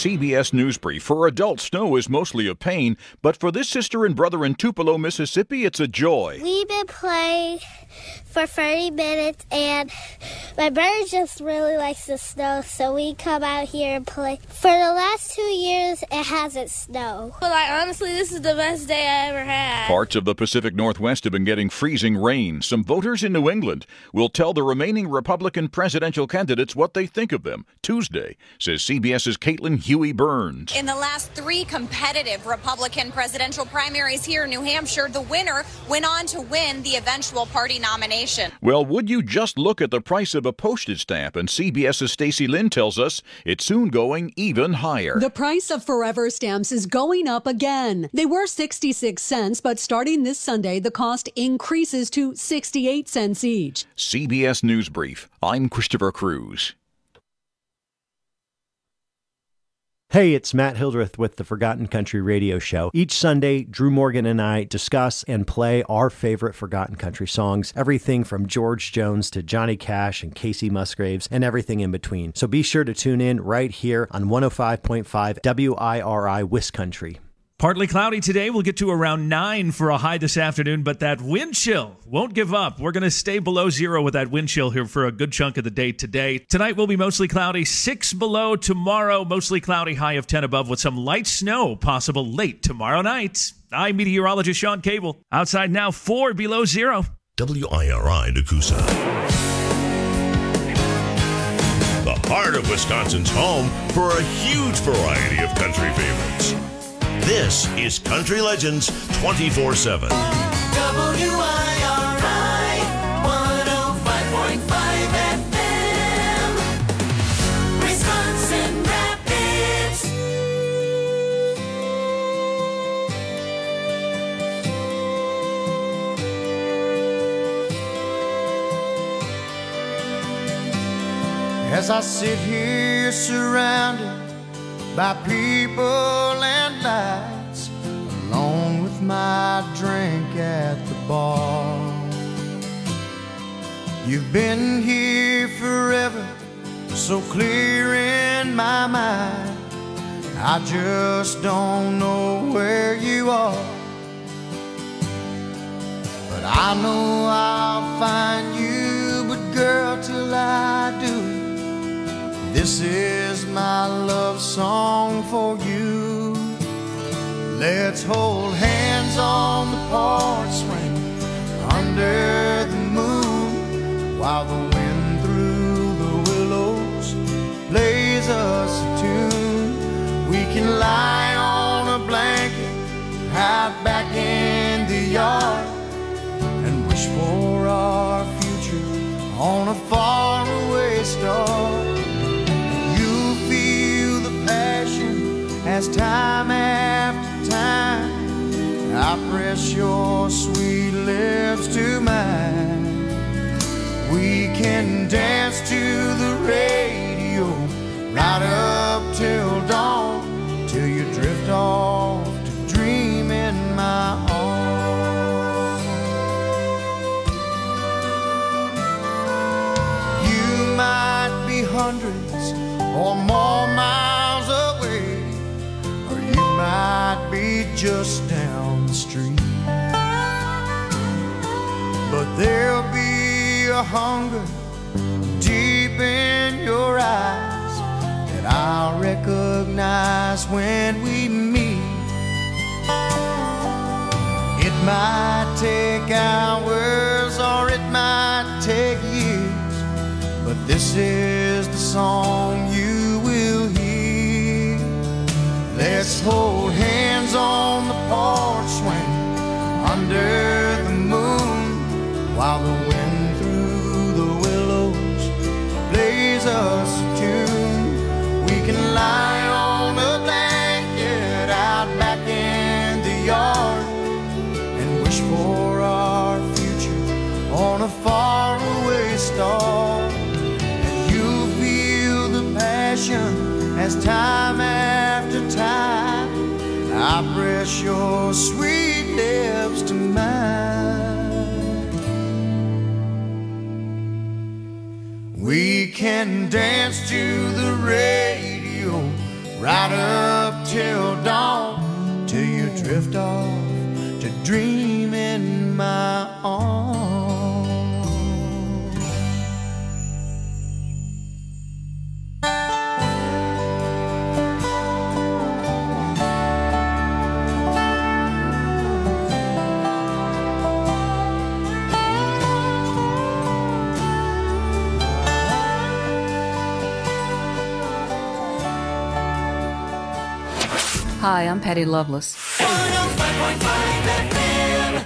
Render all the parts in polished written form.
CBS News Brief. For adults, snow is mostly a pain, but for this sister and brother in Tupelo, Mississippi, it's a joy. We've been playing for 30 minutes, and my brother just really likes the snow, so we come out here and play. For the last 2 years, it hasn't snowed. Well, honestly, this is the best day I ever had. Parts of the Pacific Northwest have been getting freezing rain. Some voters in New England will tell the remaining Republican presidential candidates what they think of them Tuesday, says CBS's Caitlin Huey Burns. In the last 3 competitive Republican presidential primaries here in New Hampshire, the winner went on to win the eventual party nomination. Well, would you just look at the price of a postage stamp? And CBS's Stacey Lynn tells us it's soon going even higher. The price of forever stamps is going up again. They were 66 cents, but starting this Sunday, the cost increases to 68 cents each. CBS News Brief. I'm Christopher Cruz. Hey, it's Matt Hildreth with the Forgotten Country Radio Show. Each Sunday, Drew Morgan and I discuss and play our favorite Forgotten Country songs, everything from George Jones to Johnny Cash and Casey Musgraves and everything in between. So be sure to tune in right here on 105.5 WIRI Wiscountry. Partly cloudy today. We'll get to around 9 for a high this afternoon, but that wind chill won't give up. We're going to stay below 0 with that wind chill here for a good chunk of the day today. Tonight will be mostly cloudy, 6 below. Tomorrow, mostly cloudy, high of 10 above with some light snow possible late tomorrow night. I'm meteorologist Sean Cable. Outside now, 4 below 0. WIRI Nakusa. The heart of Wisconsin's home for a huge variety of country favorites. This is Country Legends 24/7. WIRI 105.5 FM, Wisconsin Rapids. As I sit here surrounded by people and lights, alone with my drink at the bar. You've been here forever, so clear in my mind, I just don't know where you are. But I know I'll find you, but girl, till I do, this is my love song for you. Let's hold hands on the porch swing under the moon, while the wind through the willows plays us a tune. We can lie on a blanket out back in the yard and wish for our future on a faraway star. As time after time, I press your sweet lips to mine. We can dance to the radio right up till dawn, till you drift off to dream in my arms. You might be hundreds or more miles away, might be just down the street, but there'll be a hunger deep in your eyes that I'll recognize when we meet. It might take hours or it might take years, but this is the song you will hear. Let's hold hands on the porch swing under the moon, while the wind through the willows plays us a tune. We can lie on a blanket out back in the yard and wish for our future on a faraway star. And you'll feel the passion as time after time I press your sweet lips to mine. We can dance to the radio right up till dawn, till you drift off to dream in my arms. Hi, I'm Patty Loveless. 105.5 FM.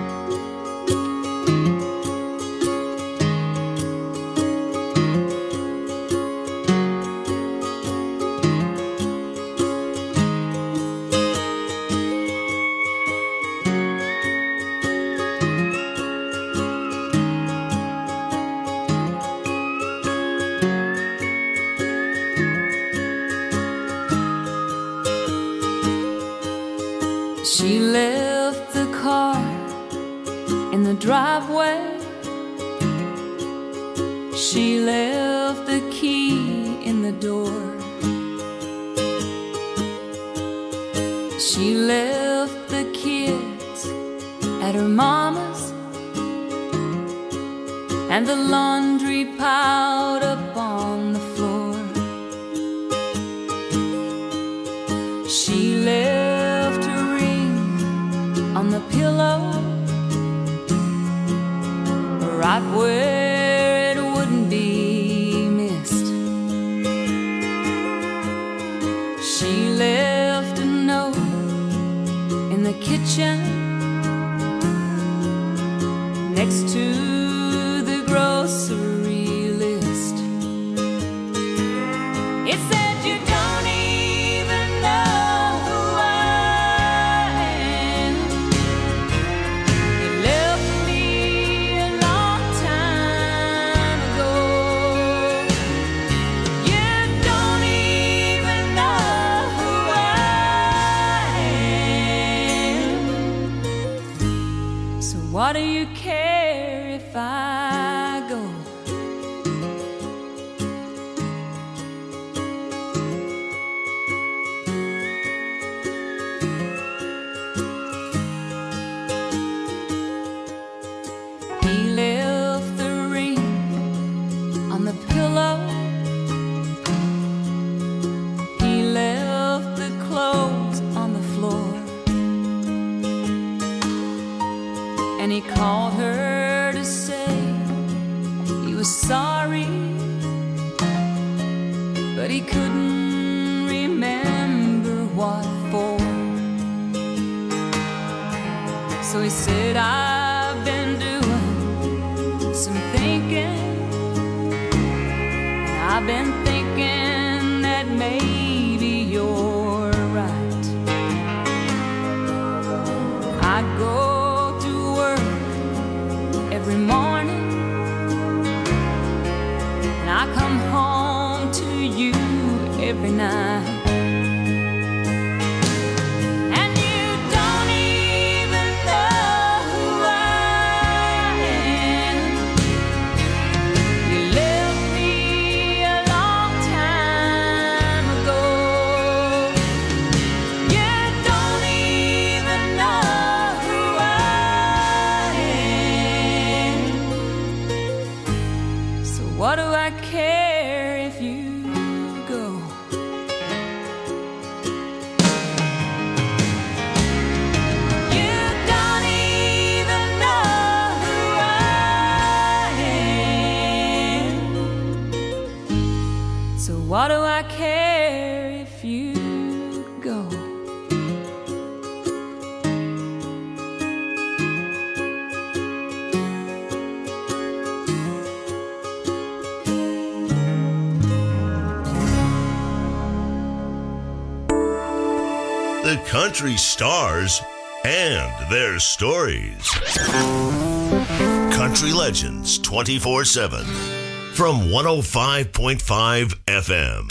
She left the car in the driveway. She left the key in the door. She left the kids at her mama's and the laundry piled up on the floor. She left her ring on the pillow, right where it wouldn't be missed. She left a note in the kitchen next to the grocery list. It said, "You don't even know who I am. You left me a long time ago. You don't even know who I am. So what do you care if I go?" He left the ring on the pillow. He left the clothes on the floor. And he called her to say he was sorry, but he couldn't remember what for. So he said, "I've been doing some thinking. I've been thinking that maybe you're right. I go to work every morning, and I come home to you every night. And you don't even know who I am. You left me a long time ago. You don't even know who I am. So what do I care if you go?" You don't even know who I am. So what do I care if you go? The country stars and their stories. Country Legends 24/7 from 105.5 FM.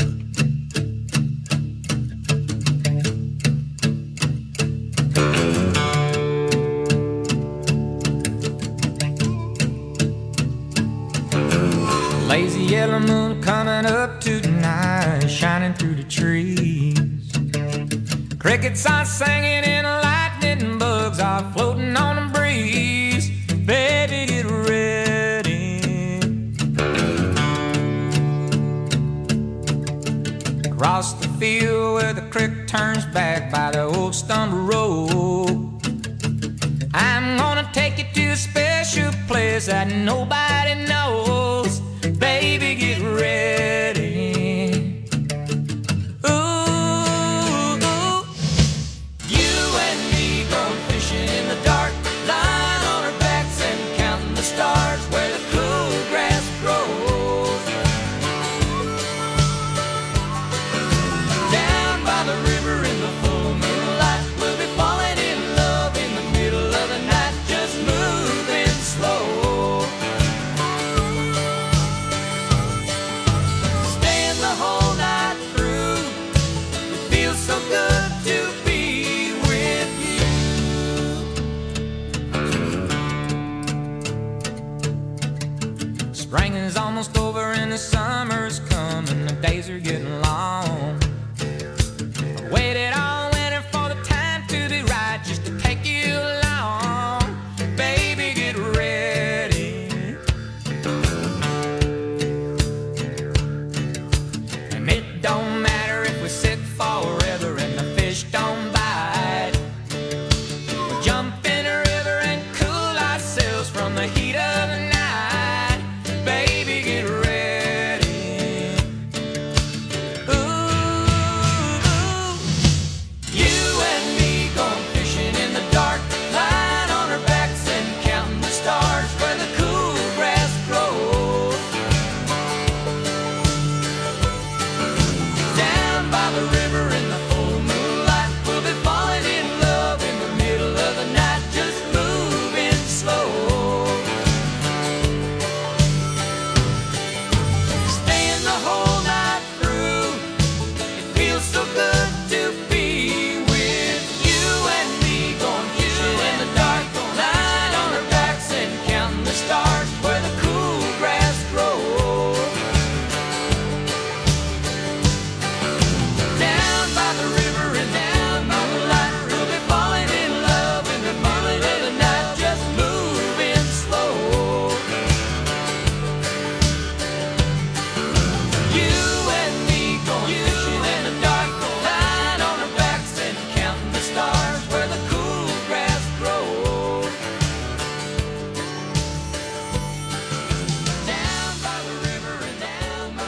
Lazy yellow moon coming up tonight, shining through the trees. crickets are singing and lightning bugs are floating on the breeze. Baby, get ready. Across the field where the creek turns back by the old stone road, I'm gonna take you to a special place that nobody knows. Baby, get ready. Ooh, you and me going fishing in the dark, lying on our backs and counting the stars where the cool grass grows. Down by the river in the full moonlight, we'll be falling in love in the middle of the night, just moving slow. Staying the whole night through, it feels so good to be with you. Spring is almost over and the summer's coming, the days are getting long. I waited all winter for the time to be right, just to take you along. Baby, get ready. And it don't matter if we sit forever and the fish don't bite. We'll jump in a river and cool ourselves from the heat of the night. Baby, get ready. Ooh, you and me going fishing in the dark, lying on our backs and counting the stars where the cool grass grows. Down by the river in the full moonlight, we'll be falling in love in the middle of the night, just moving slow. Staying the whole night through, it feels so good to be with you and me going fishing in the dark, lying on our backs and counting the stars where the cool grass grows. Down by the river and down by the light, we'll be falling in love in the middle of the night, just moving slow. You and me going fishing in the dark, lying on our backs and counting the stars where the cool grass grows. Down by the river and down by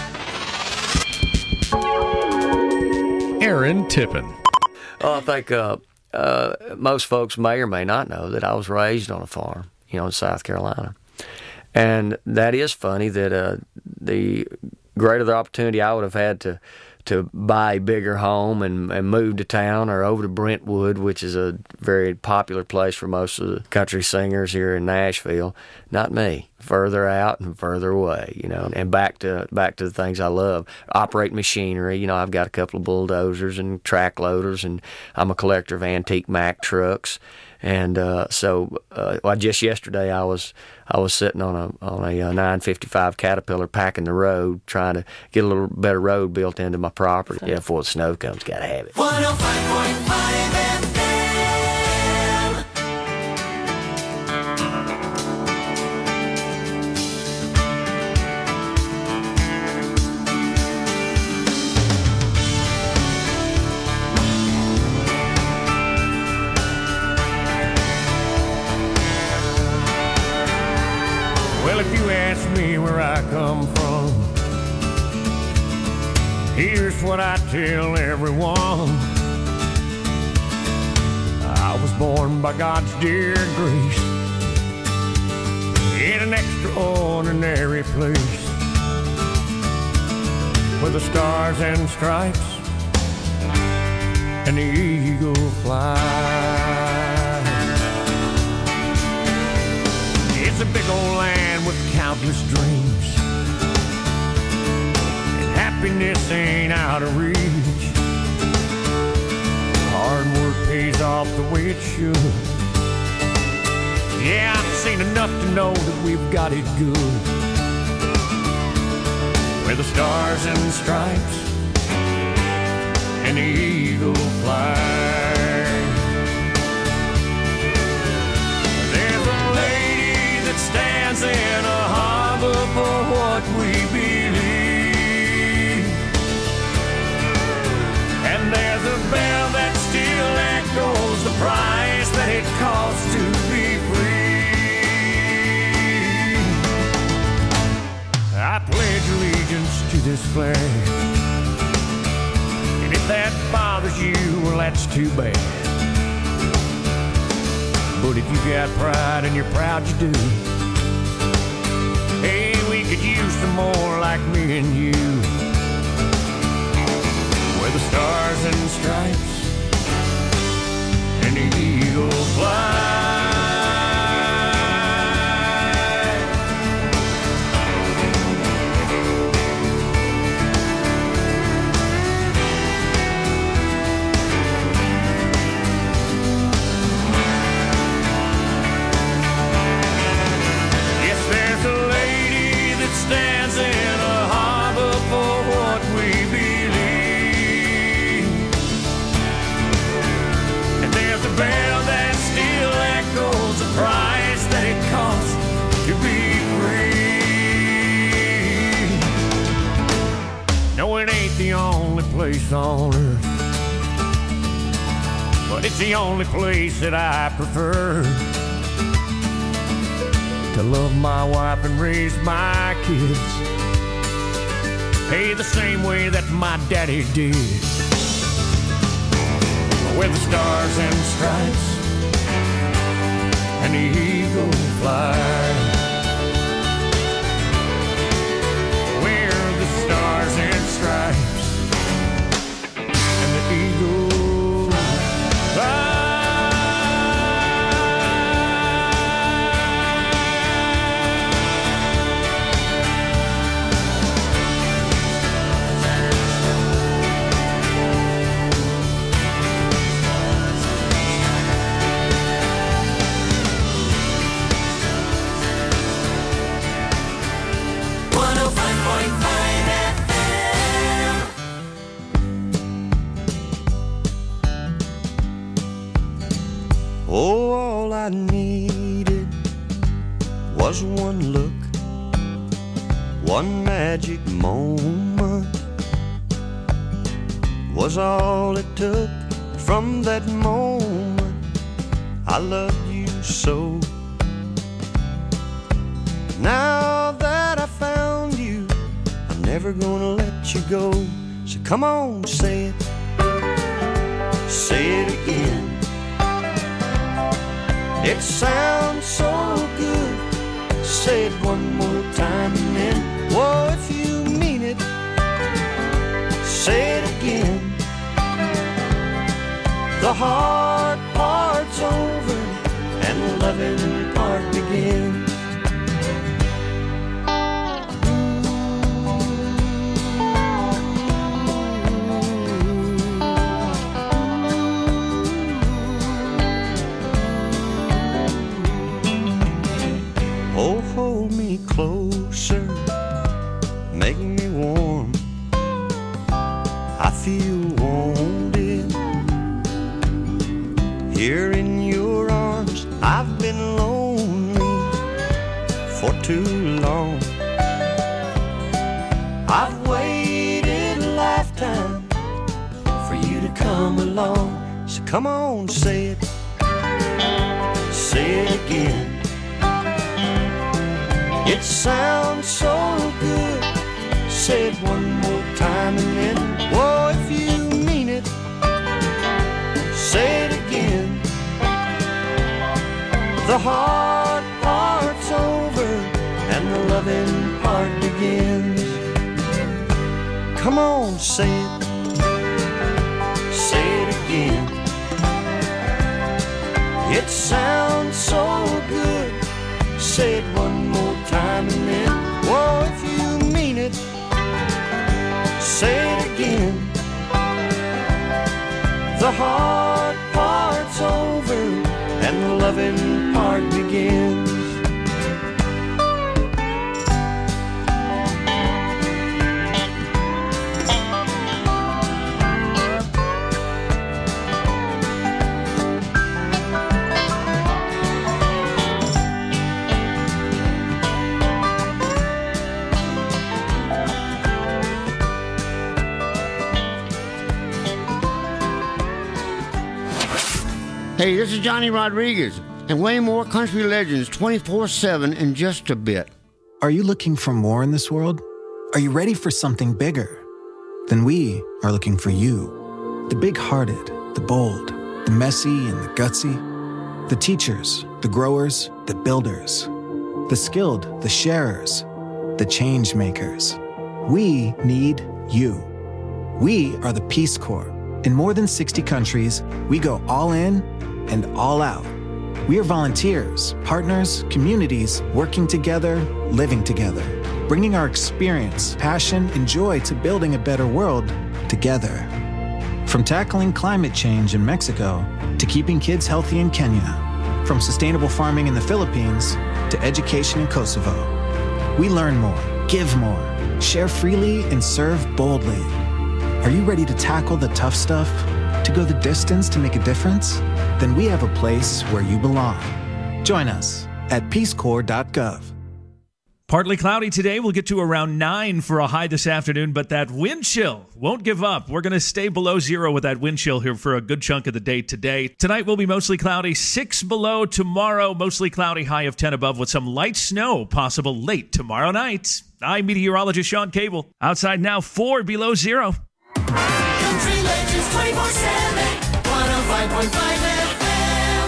the light. Aaron Tippin. Oh, I think most folks may or may not know that I was raised on a farm, in South Carolina. And that is funny that the greater the opportunity I would have had to buy a bigger home and move to town or over to Brentwood, which is a very popular place for most of the country singers here in Nashville. Not me. Further out and further away, and back to the things I love. Operate machinery. I've got a couple of bulldozers and track loaders, and I'm a collector of antique Mack trucks. And so just yesterday I was sitting on a 955 Caterpillar packing the road, trying to get a little better road built into my property. Yeah, before the snow comes, gotta have it. 105.5 FM. Well, if you ask me where I come from, here's what I tell everyone. I was born by God's dear grace in an extraordinary place where the stars and stripes and the eagle fly. It's a big old land with countless dreams, and happiness ain't out of reach. Hard work pays off the way it should. Yeah, I've seen enough to know that we've got it good, where the stars and stripes and the eagle flies. There's a lady that stands in a harbor for what we believe, and there's a bell that still echoes the price that it costs to be free. I pledge allegiance to this flag, and if that bothers you, well, that's too bad. But if you got pride and you're proud you do, hey, we could use some more like me and you. Where the stars and stripes and the eagle fly. Stands in a harbor for what we believe, and there's a bell that still echoes the price that it costs to be free. No, it ain't the only place on earth, but it's the only place that I prefer to love my wife and raise my kids, hey, the same way that my daddy did. Where the stars and stripes and the eagle fly. Where the stars and stripes and the eagle fly. Oh, all I needed was one look, one magic moment, was all it took. From that moment I loved you so. Now that I found you, I'm never gonna let you go. So come on, say it again. It sounds so good. Say it one more time and then, whoa, if you mean it, say it again. The hard part's over and the loving part begins. Oh, hold me closer, make me warm. I feel wanted here in your arms. I've been lonely for too long. I've waited a lifetime for you to come along. So come on, say it again. It sounds so good. Say it one more time and then, whoa, if you mean it, say it again. The hard part's over and the loving part begins. Come on, say it again. It sounds so good. Say it one more time and then, whoa, if you mean it, say it again. The hard part's over and the loving part begins. Hey, this is Johnny Rodriguez, and way more country legends 24/7 in just a bit. Are you looking for more in this world? Are you ready for something bigger? Then we are looking for you. The big-hearted, the bold, the messy and the gutsy. The teachers, the growers, the builders. The skilled, the sharers, the change makers. We need you. We are the Peace Corps. In more than 60 countries, we go all in and all out. We are volunteers, partners, communities, working together, living together, bringing our experience, passion, and joy to building a better world together. From tackling climate change in Mexico to keeping kids healthy in Kenya, from sustainable farming in the Philippines to education in Kosovo. We learn more, give more, share freely, and serve boldly. Are you ready to tackle the tough stuff? To go the distance to make a difference? Then we have a place where you belong. Join us at peacecorps.gov. Partly cloudy today. We'll get to around 9 for a high this afternoon, but that wind chill won't give up. We're going to stay below 0 with that wind chill here for a good chunk of the day today. Tonight will be mostly cloudy, 6 below. Tomorrow, mostly cloudy, high of 10 above with some light snow possible late tomorrow night. I'm meteorologist Sean Cable. Outside now, 4 below 0. Country Legends 24/7, 105.5 FM.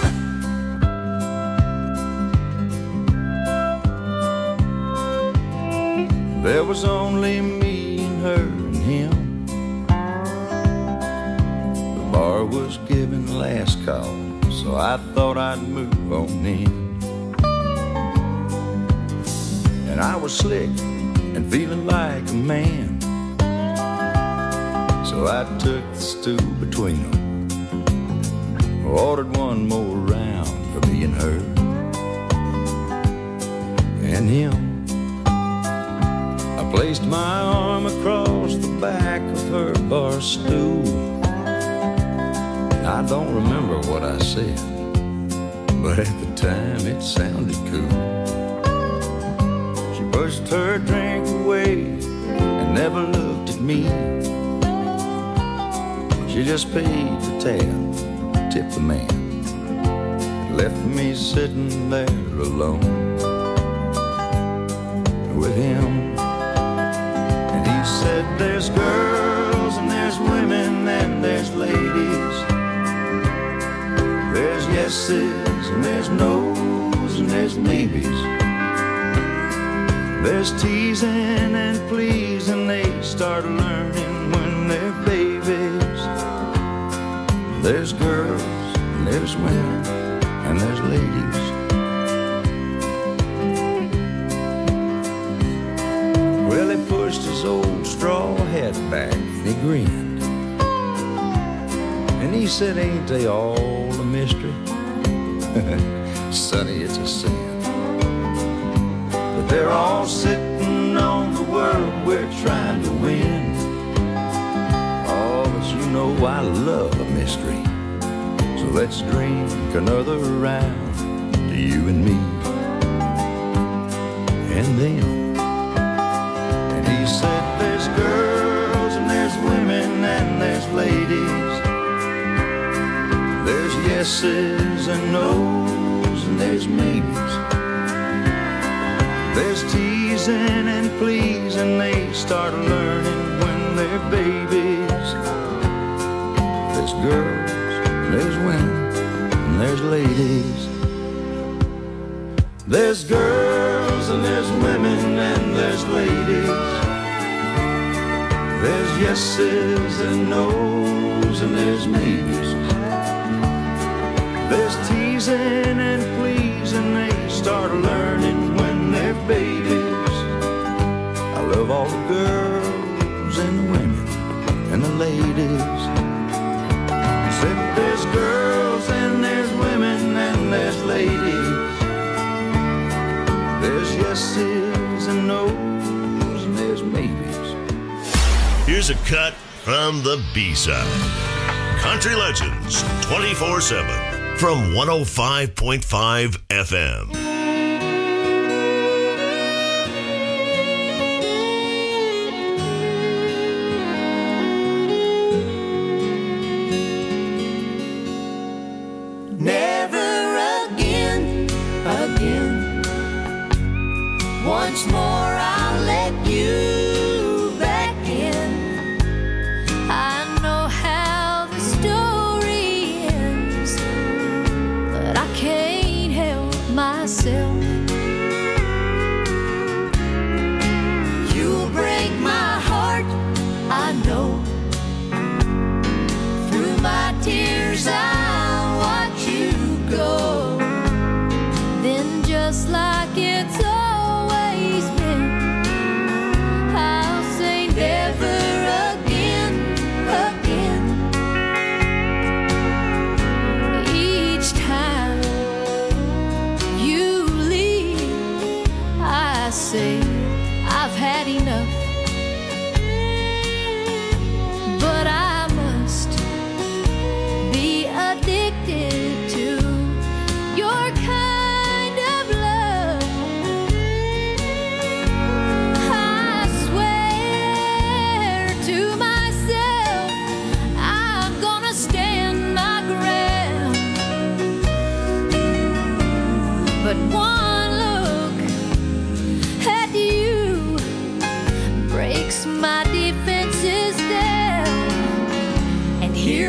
There was only me and her and him. The bar was giving last call, so I thought I'd move on in. And I was slick and feeling like a man, so I took the stool between them, ordered one more round for me and her and him. I placed my arm across the back of her bar stool. I don't remember what I said, but at the time it sounded cool. She pushed her drink away and never looked at me. She just paid the tab, tipped the man, and left me sitting there alone with him. And he said, there's girls and there's women and there's ladies. There's yeses and there's nos and there's maybes. There's teasing and pleasing, they start learning when they're babies. There's girls, and there's women, and there's ladies. Well, he pushed his old straw hat back, and he grinned. And he said, ain't they all a mystery? Sonny, it's a sin. But they're all sitting on the world we're trying to win. You know I love a mystery, so let's drink another round to you and me and them. And he said there's girls and there's women and there's ladies. There's yeses and nos and there's maybes. There's teasing and pleasing, they start learning when they're babies. There's girls, and there's women, and there's ladies. There's girls, and there's women, and there's ladies. There's yeses and nos, and there's maybes. There's teasing and pleasing, they start learning when they're babies. I love all the girls, and the women, and the ladies. There's girls and there's women and there's ladies. There's yeses and nos and there's maybes. Here's a cut from the B-side. Country Legends 24/7 from 105.5 FM.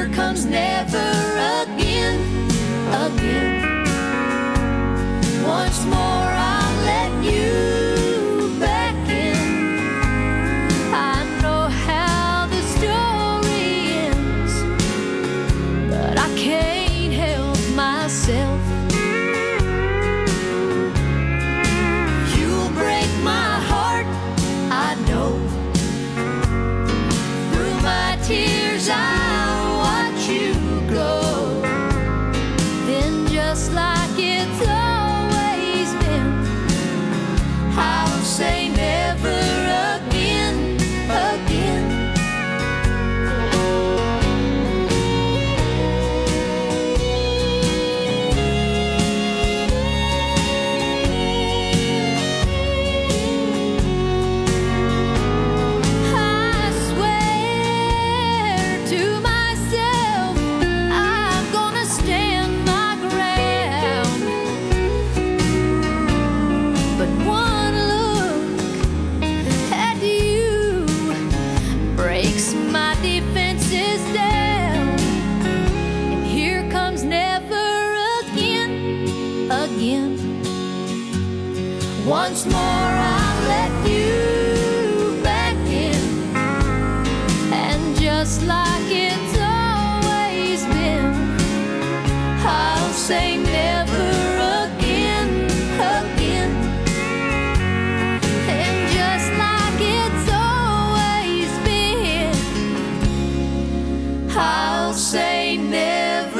here comes never again, again. Once more I'll let you back in. I know how the story ends, but I can't help myself. You'll break my heart, I know. Through my tears I'll watch you go. Then just like it's always been, I'll say never again, again. I swear to myself I'm gonna stand my ground. But one look at you breaks my defenses down. And here comes never again, again. Once more I'll let you back in. And just like it's always been, I'll say never again, again. And just like it's always been, I'll say never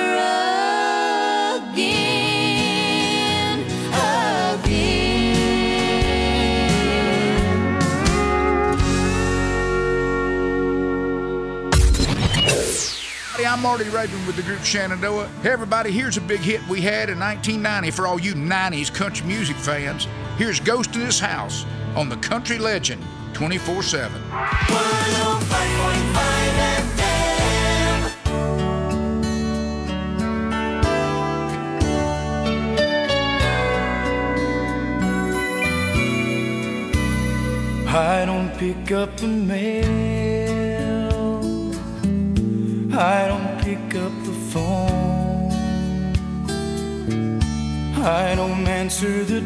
again, again. Hey, I'm Marty Raven with the group Shenandoah. Hey everybody, here's a big hit we had in 1990 for all you 90s country music fans. Here's Ghost in This House on the Country Legend 24/7. 105.5 FM. I don't pick up the mail, I don't pick up the phone, I don't answer the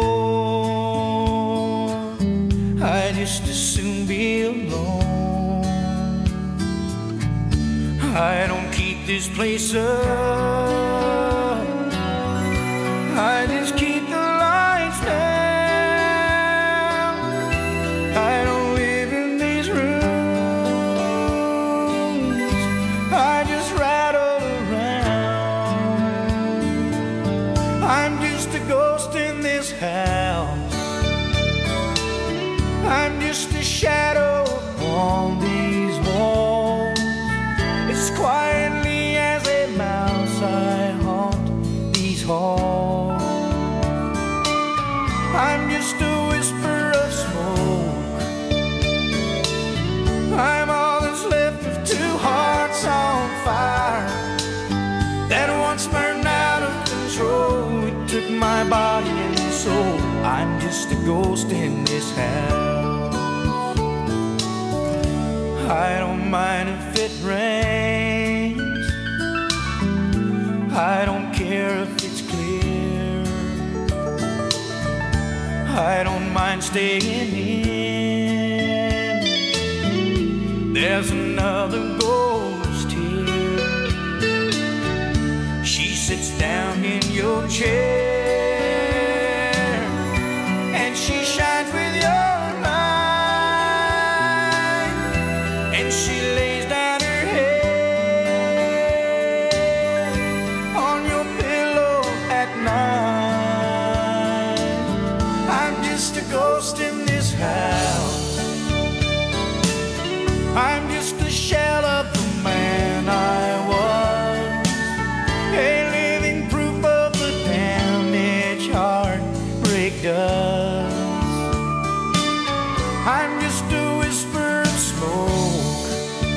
door, I just as soon be alone. I don't keep this place up, I just keep the lights down. I don't live in these rooms, I just rattle around. I'm just a ghost in this house, I'm just a shadow on these walls. As quietly as a mouse I haunt these halls. I'm just a whisper of smoke, I'm all that's left of two hearts on fire that once burned out of control. It took my body and soul. I'm just a ghost in this house. I don't mind if it rains, I don't care if it's clear, I don't mind staying in. There's another ghost here, she sits down in your chair and she shines with your light, and she lays down her head on your pillow at night. I'm just a ghost in this house, I'm just a shell of the man I was, a living proof of the damage heartbreak does. I'm just a whisper of smoke,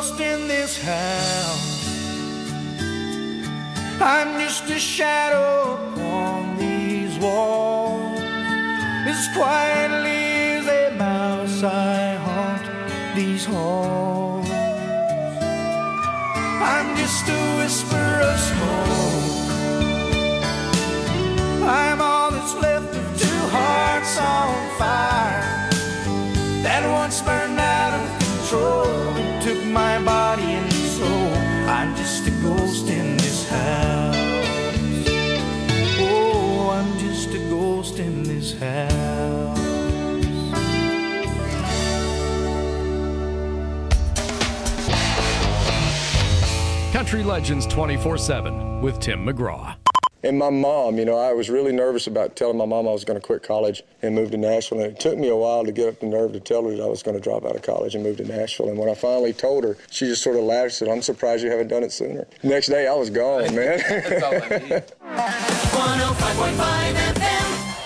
ghost in this house. I'm just a shadow upon these walls. As quietly as a mouse I haunt these halls. I'm just a whisper of smoke. I'm all that's left of two hearts on fire that once burned out of control and took my body and soul. I'm just a ghost in this house. Oh, I'm just a ghost in this house. Country Legends 24/7 with Tim McGraw. And my mom, I was really nervous about telling my mom I was going to quit college and move to Nashville. And it took me a while to get up the nerve to tell her that I was going to drop out of college and move to Nashville. And when I finally told her, she just sort of laughed and said, "I'm surprised you haven't done it sooner." Next day, I was gone, man. That's all I need. 105.5 FM.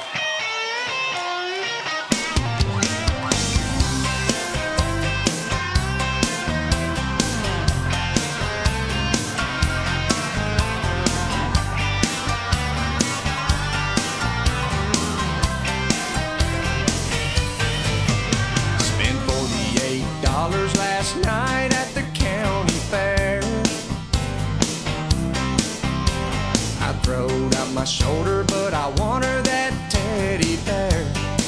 Last night at the county fair, I throwed out my shoulder, but I want her that teddy bear.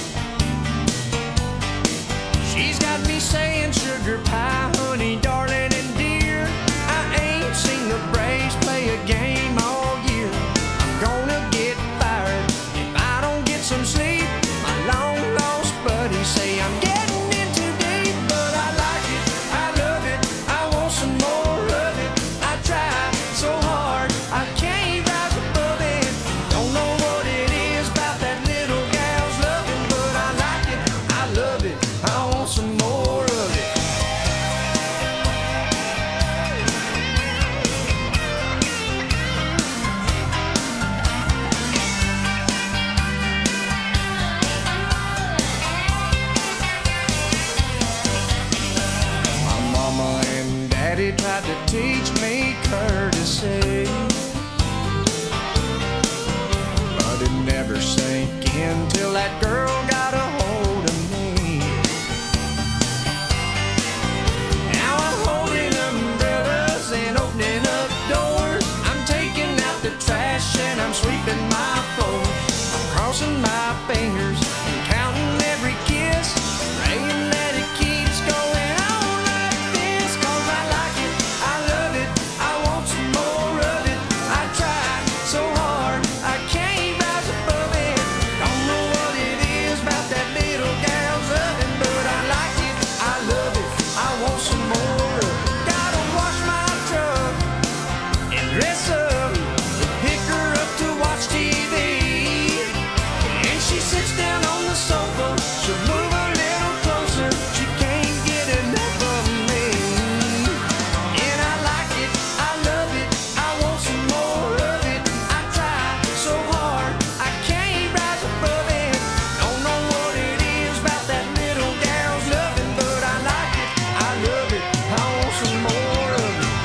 She's got me saying sugar pie, honey, darling, and dear. I ain't seen the Braves play a game all year. I'm gonna get fired if I don't get some sleep. My long lost buddies say I'm getting in too deep, but I like it, I love it, I want some more of it. I try so hard, I can't rise above it. Don't know what it is about that little gal's loving, but I like it, I love it, I want some more of it. My mama and daddy tried to teach me courtesy, but it never sank in till that girl got a hold of me. Now I'm holding umbrellas and opening up doors. I'm taking out the trash and I'm sweeping my floors. I'm crossing my fingers and counting every kiss, praying that it keeps going on like this. 'Cause I like it, I love it, I want some more of it. I tried so hard, I can't rise above it. Don't know what it is about that little gal's loving, but I like it, I love it, I want some more of it. Gotta wash my truck and dress up and pick her up to watch TV. And she sits down on the sofa, she'll move a little closer, she can't get enough of me. And I like it, I love it, I want some more of it. I try so hard, I can't rise above it. Don't know what it is about that little gal's loving, but I like it, I love it, I want some more of it.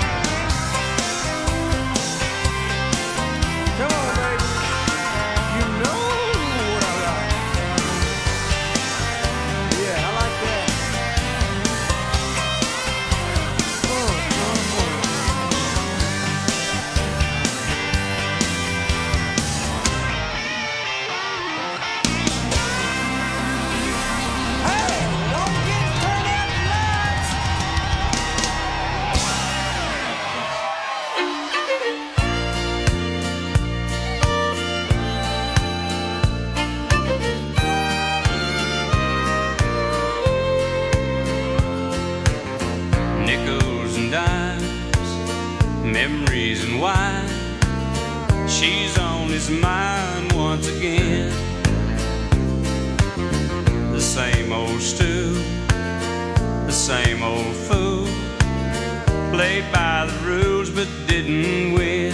Come on, baby, you know what I like. Yeah, I like that. Hey, don't forget to turn out the lights. Nickels and dimes, memories and wine. She's on his mind once again. The same old stew, the same old fool. Played by the rules but didn't win.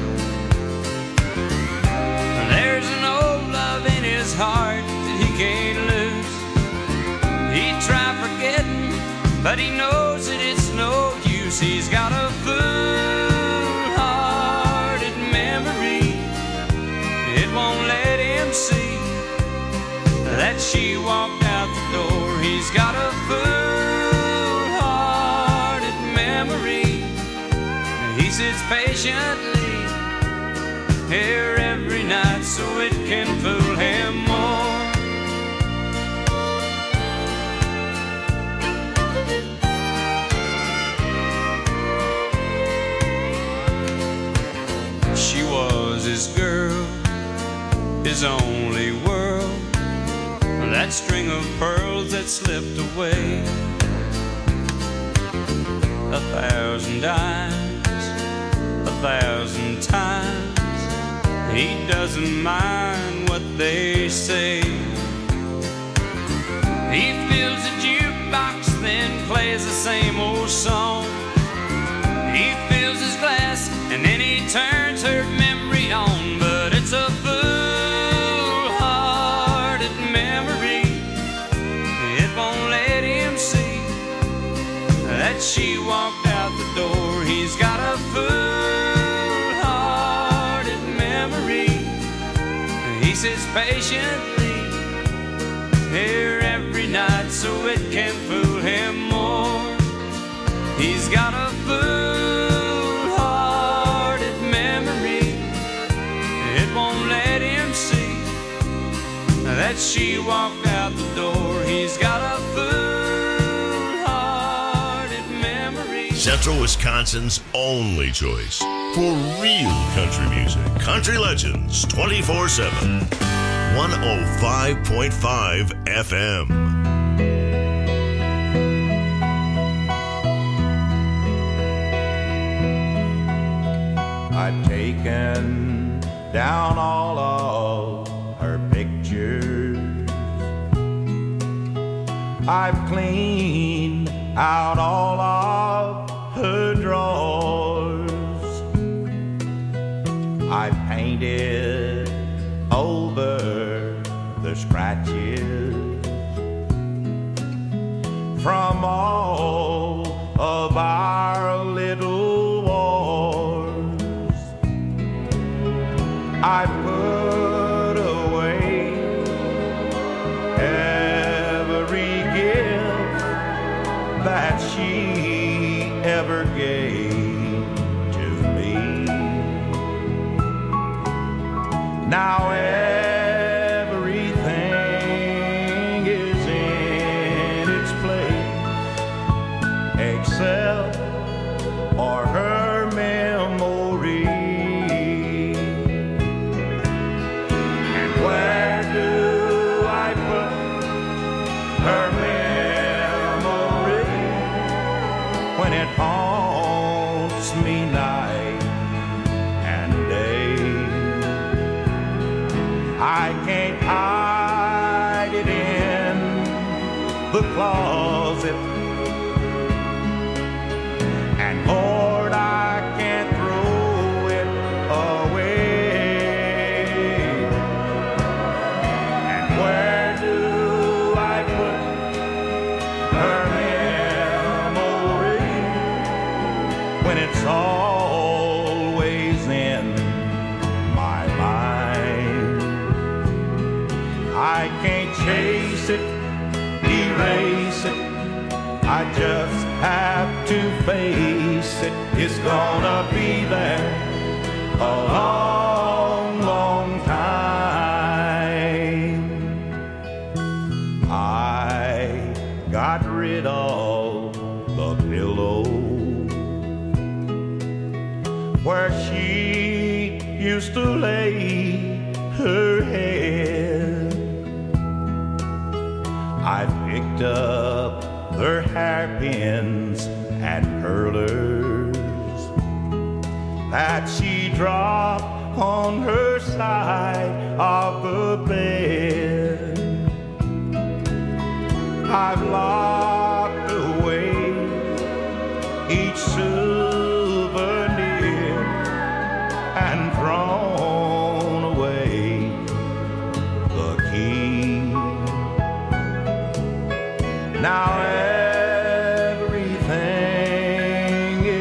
There's an old love in his heart that he can't lose. He tried forgetting, but he knows that it's no use. face. He's got a fool-hearted memory. It won't let him see that she walked out the door. He's got a fool-hearted memory. He sits patiently here every night so it can fool him more. She was his girl, his only world, that string of pearls that slipped away. 1,000 dimes, 1,000 times, he doesn't mind what they say. He fills a jukebox, then plays the same old song. He fills his glass, and then he turns her memory on. But it's a fool-hearted memory. It won't let him see that she walked out the door. He's got a fool-hearted memory. He sits patiently here every night so it can fool him more. He's got a fool-hearted memory. It won't let him see that she walked out the door. He's got a fool-hearted memory. Central Wisconsin's only choice for real country music. Country Legends 24/7. 105.5 FM. I've taken down all of her pictures. I've cleaned out all of her drawers. I've painted over the scratches from all of our little wars. I put away every gift that she ever gave to me. Now everything is in its place except for her memory. And where do I put her memory when it haunts me night and day? I can't hide it in the closet, and Lord, I can't throw it away. And where do I put her memory when it's always in my mind? I can't chase it, erase it, I just have to face it. It's gonna be there a long, long time. I got rid of the pillow where she used to lay her head. I picked up her hairpins and curlers that she dropped on her side of the bed. I've locked away each souvenir and thrown away the key. Now everything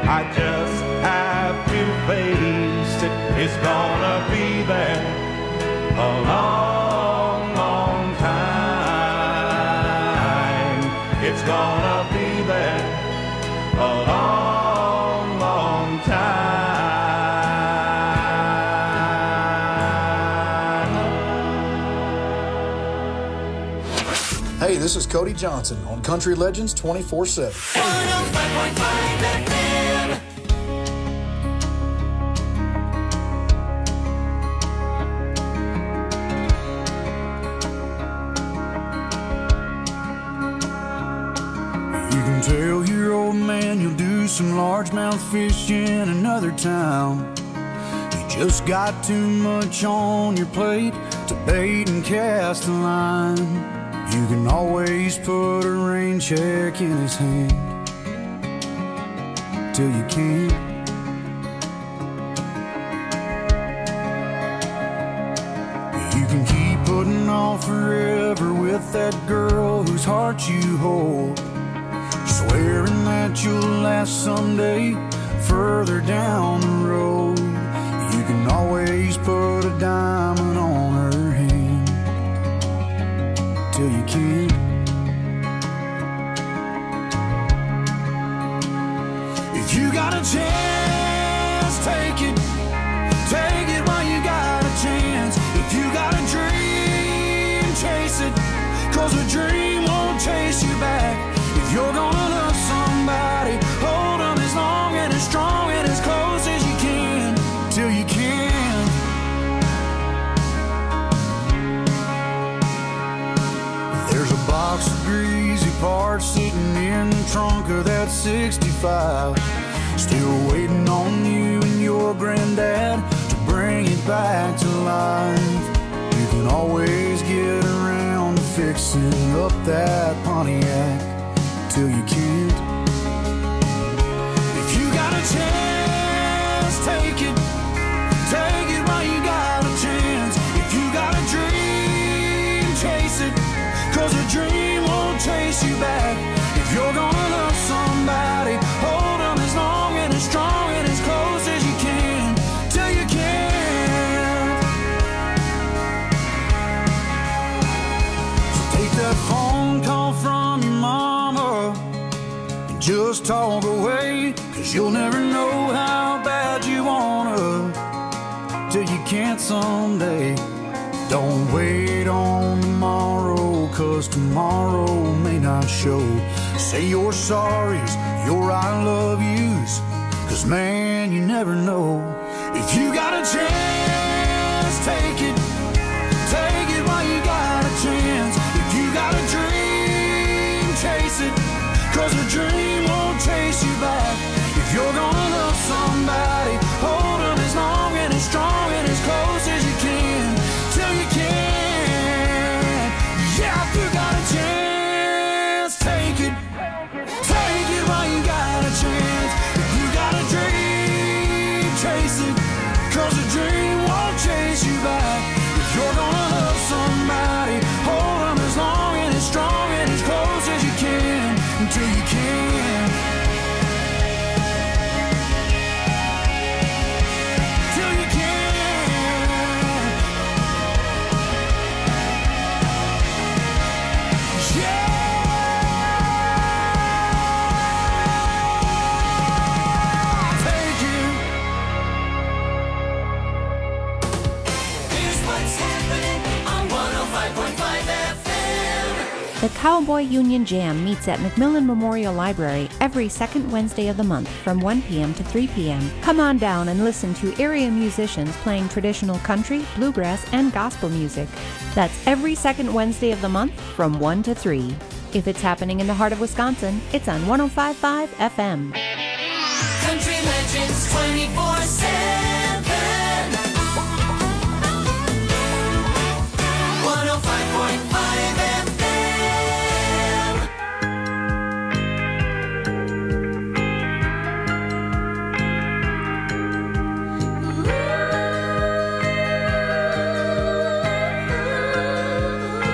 I just have to face it. It's gonna be there a long, long time. It's gonna be there a long, long time. Hey, this is Cody Johnson on Country Legends 24/7. 105.5 FM. You can tell your old man you'll do some largemouth fish in another town. You just got too much on your plate to bait and cast a line. You can always put a rain check in his hand till you can't. You can keep putting off forever with that girl whose heart you hold, swearing that you'll last someday further down the road. You can always put a diamond on her hand till you can't. If you got a chance, take it. Take it while you got a chance. If you got a dream, chase it. 'Cause a dream won't chase you back. If you're gonna love somebody, hold them as long and as strong and as close as you can till you can. There's a box of greasy parts sitting in the trunk of that 65, still waiting on you and your granddad to bring it back to life. You can always get around to fixing up that Pontiac till you can't. If you got a chance, take it. Take it while you got a chance. If you got a dream, chase it. 'Cause a dream won't chase you back. If you're gonna love somebody, hold them as long and as strong and as close as you can till you can't. So take that phone call from your mama and just talk away. 'Cause you'll never know how bad you wanna till you can't someday. Don't wait on tomorrow, 'cause tomorrow may not show. Say your sorries, your I love yous, 'cause man, you never know. If you got a chance, take it. Take it while you got a chance. If you got a dream, chase it. 'Cause a dream won't chase you back. If you're gonna love somebody, hold them as long and as strong and as close as you can till you can. Yeah, if you got a chance, take it. Take it while you got a chance. If you got a dream, chase it. 'Cause a dream won't chase you back. If you're gonna love somebody, hold them as long and as strong and as close as you can until you can. Till you can. Yeah. Take it. Here's what's happening on 105.5 FM. The Cowboy Union Jam meets at McMillan Memorial Library every second Wednesday of the month from 1 p.m. to 3 p.m. Come on down and listen to area musicians playing traditional country, bluegrass, and gospel music. That's every second Wednesday of the month from 1 to 3. If it's happening in the heart of Wisconsin, it's on 105.5 FM. Country Legends 24/7. 105.5 FM.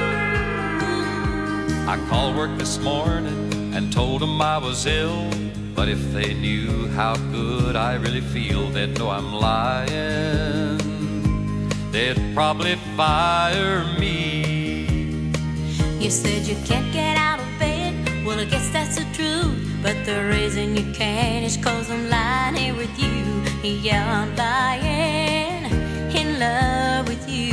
I called work this morning and told them I was ill. But if they knew how good I really feel, they'd know I'm lying. They'd probably fire me. You said you can't get out of bed. Well, I guess that's the truth. But the reason you can't is 'cause I'm lying here with you. Yeah, I'm lying in love with you.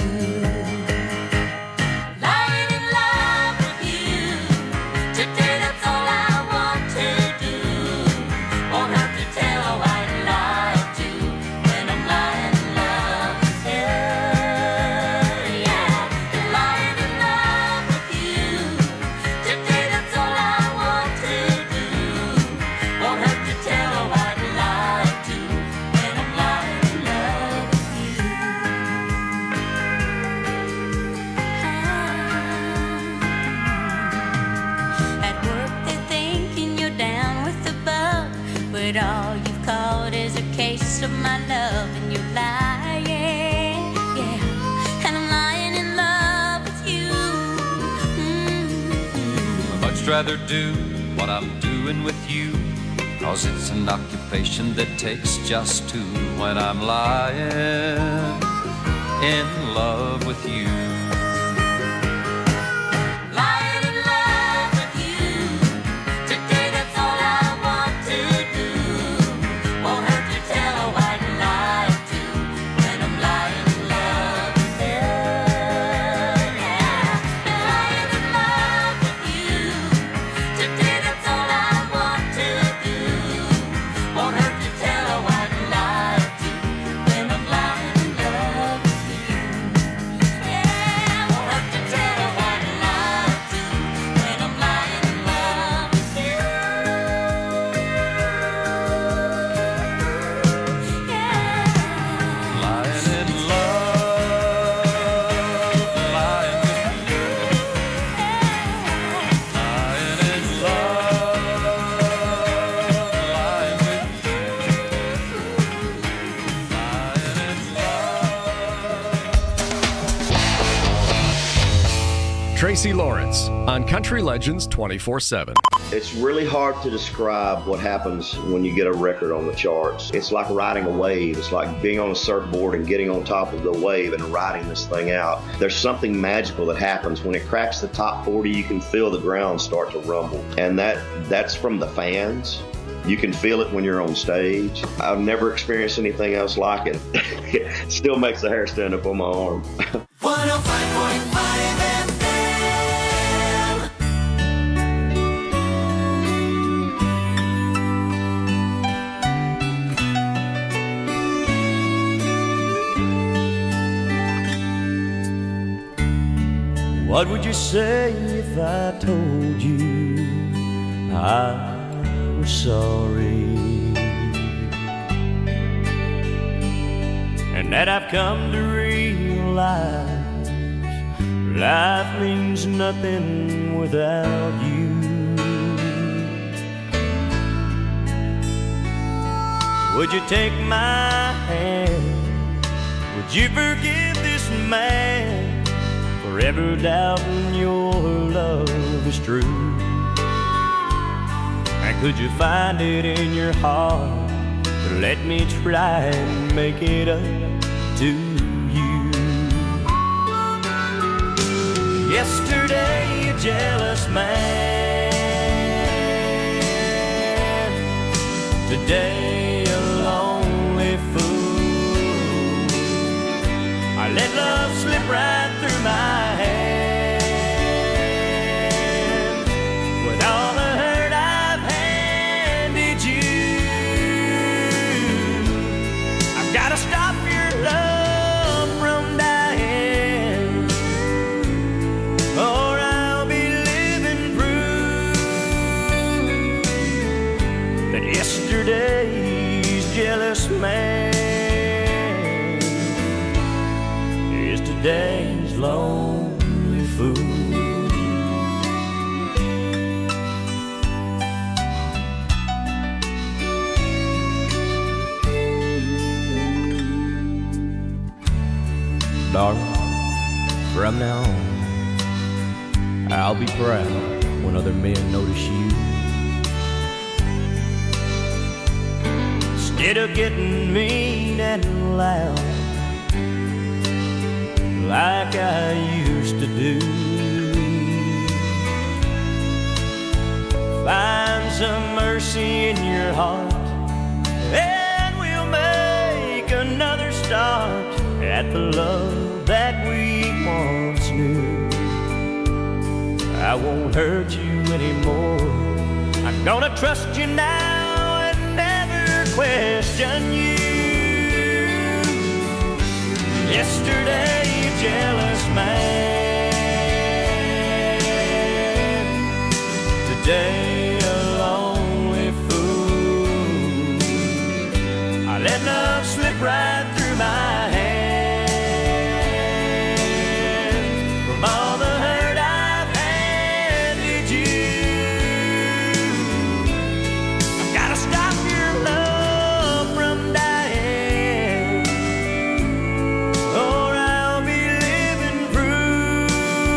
Lying in love with you. Today that's all I want to do. Won't have to tell a white lie to when I'm lying in love with you. Yeah, lying in love with you. Today that's all I want to do. Won't have to tell a white lie to when I'm lying in love with you. At work they're thinking you're down with the bug, but all you've caught is a case of my love, and you're lying, yeah, and I'm lying in love with you. I'd much rather do what I'm doing with you, 'cause it's an occupation that takes just two when I'm lying in love with you. Lying in love with you. Today that's all I want to do. Won't have to tell a white lie to when I'm lying in love with you. Yeah, lying in love with you. Today that's all I want to do. Won't have to tell a white lie to when I'm lying in love with you. Yeah, won't have to tell a white lie to when I'm lying in love with you. Lying in love, lying with you. Lying in love, lying with you. Lying in Tracy Lawrence on Country Legends 24/7. It's really hard to describe what happens when you get a record on the charts. It's like riding a wave. It's like being on a surfboard and getting on top of the wave and riding this thing out. There's something magical that happens. When it cracks the top 40, you can feel the ground start to rumble. And that's from the fans. You can feel it when you're on stage. I've never experienced anything else like it. It still makes the hair stand up on my arm. 105.5 FM. What would you say if I told you I was sorry? And that I've come to realize life means nothing without you. Would you take my hand? Would you forgive this man? Forever doubting your love is true. And could you find it in your heart to let me try and make it up to you? Yesterday, a jealous man. Today, a lonely fool. I let love slip right through my hands. With all the hurt I've handed you, I've got to stop your love from dying, or I'll be living proof that yesterday's jealous man is today's lonely fool. Darling, from now on, I'll be proud when other men notice you. instead of getting mean and loud like I used to do. Find some mercy in your heart, and we'll make another start at the love that we once knew. I won't hurt you anymore. I'm gonna trust you now and never question you. Yesterday, you jealous man. Today, a lonely fool. I let love slip right through my hands. From all the hurt I've handed you, I've gotta stop your love from dying, or I'll be living proof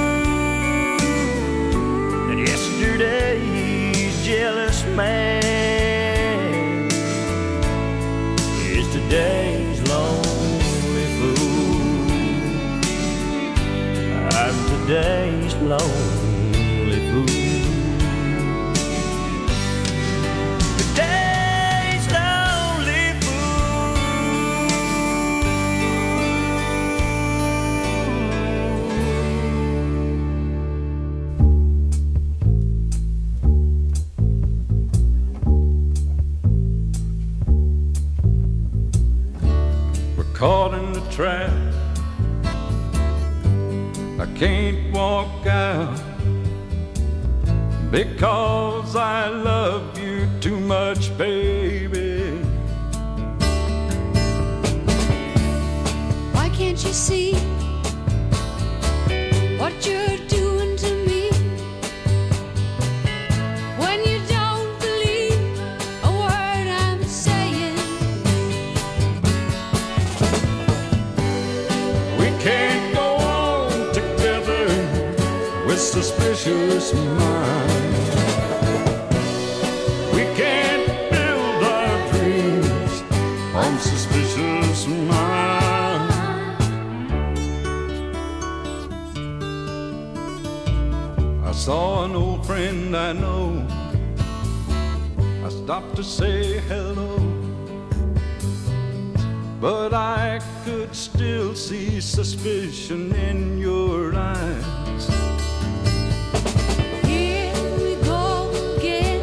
that yesterday's jealous man is today's lonely fool. I'm today's lonely fool. Today's lonely We're caught in the trap. I can't walk out because I love you too much, baby. Why can't you see what you're doing to me? When you don't believe a word I'm saying, We can't go on together with suspicious minds. We can't build our dreams on suspicious minds. I saw an old friend I know. I stopped to say hello, but I could still see suspicion in your eyes. here we go again.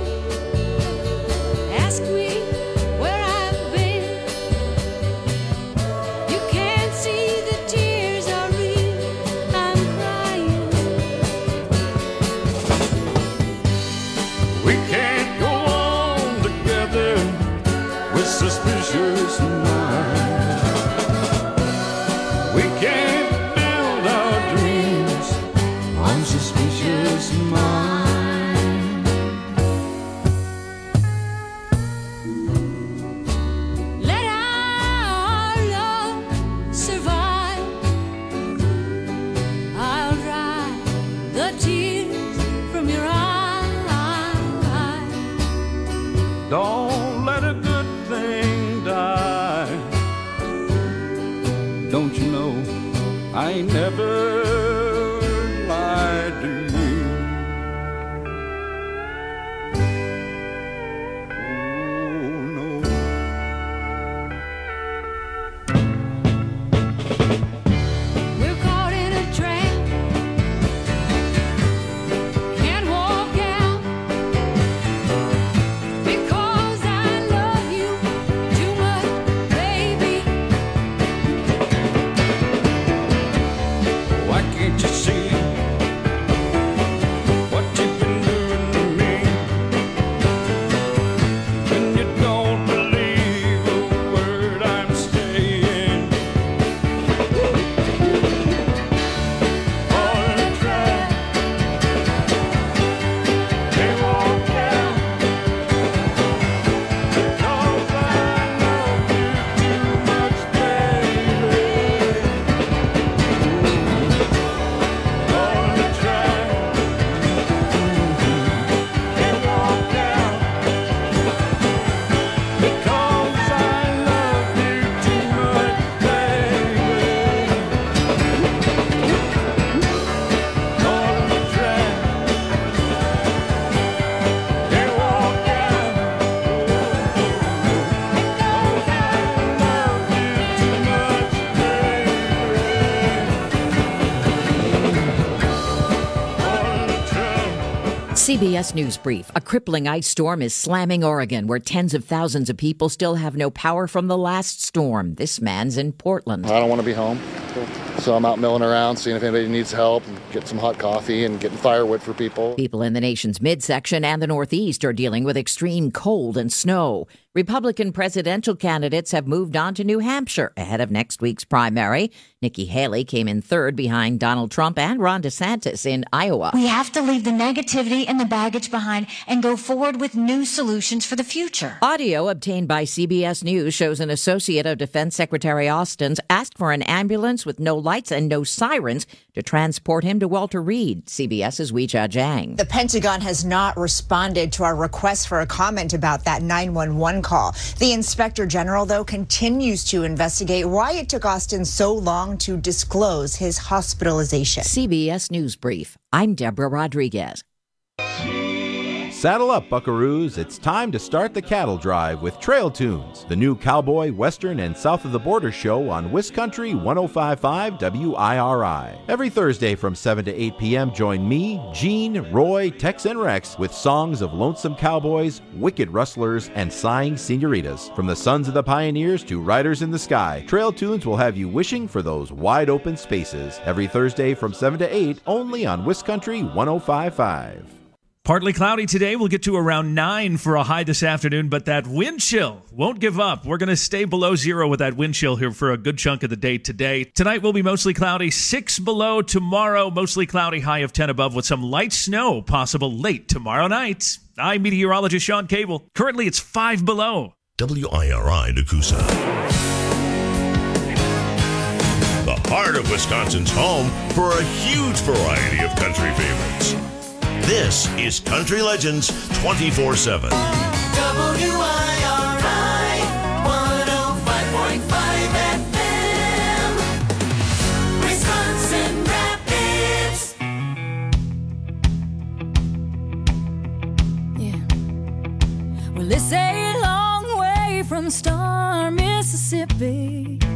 Ask me where I've been. You can't see the tears are real. I'm crying. We can't go on together with suspicious minds. We can't build our dreams on suspicious minds. Let our love survive. I'll dry the tears from your eyes. Don't let a good thing die. CBS News Brief. A crippling ice storm is slamming Oregon, where tens of thousands of people still have no power from the last storm. This man's in Portland. I don't want to be home, so I'm out milling around, seeing if anybody needs help, and getting some hot coffee and getting firewood for people. People in the nation's midsection and the Northeast are dealing with extreme cold and snow. Republican presidential candidates have moved on to New Hampshire ahead of next week's primary. Nikki Haley came in third behind Donald Trump and Ron DeSantis in Iowa. We have to leave the negativity and the baggage behind and go forward with new solutions for the future. Audio obtained by CBS News shows an associate of Defense Secretary Austin's asked for an ambulance with no lights and no sirens to transport him to Walter Reed. CBS's Weijia Jiang. The Pentagon has not responded to our request for a comment about that 911 call. The Inspector General, though, continues to investigate why it took Austin so long to disclose his hospitalization. CBS News Brief. I'm Deborah Rodriguez. Saddle up, buckaroos. It's time to start the cattle drive with Trail Tunes, the new cowboy, western, and south of the border show on Wiscountry 105.5 WIRI. Every Thursday from 7 to 8 p.m., join me, Gene, Roy, Tex, and Rex with songs of lonesome cowboys, wicked rustlers, and sighing senoritas. From the sons of the pioneers to riders in the sky, Trail Tunes will have you wishing for those wide open spaces. Every Thursday from 7 to 8, only on Wiscountry 105.5. Partly cloudy today. We'll get to around 9 for a high this afternoon, but that wind chill won't give up. We're going to stay below zero with that wind chill here for a good chunk of the day today. Tonight will be mostly cloudy, 6 below. Tomorrow, mostly cloudy, high of 10 above with some light snow possible late tomorrow night. I'm meteorologist Sean Cable. Currently, it's 5 below. WIRI Nakusa. The heart of Wisconsin's home for a huge variety of country favorites. This is Country Legends 24/7. WIRI 105.5 FM, Wisconsin Rapids. Well, it's a long way from Star, Mississippi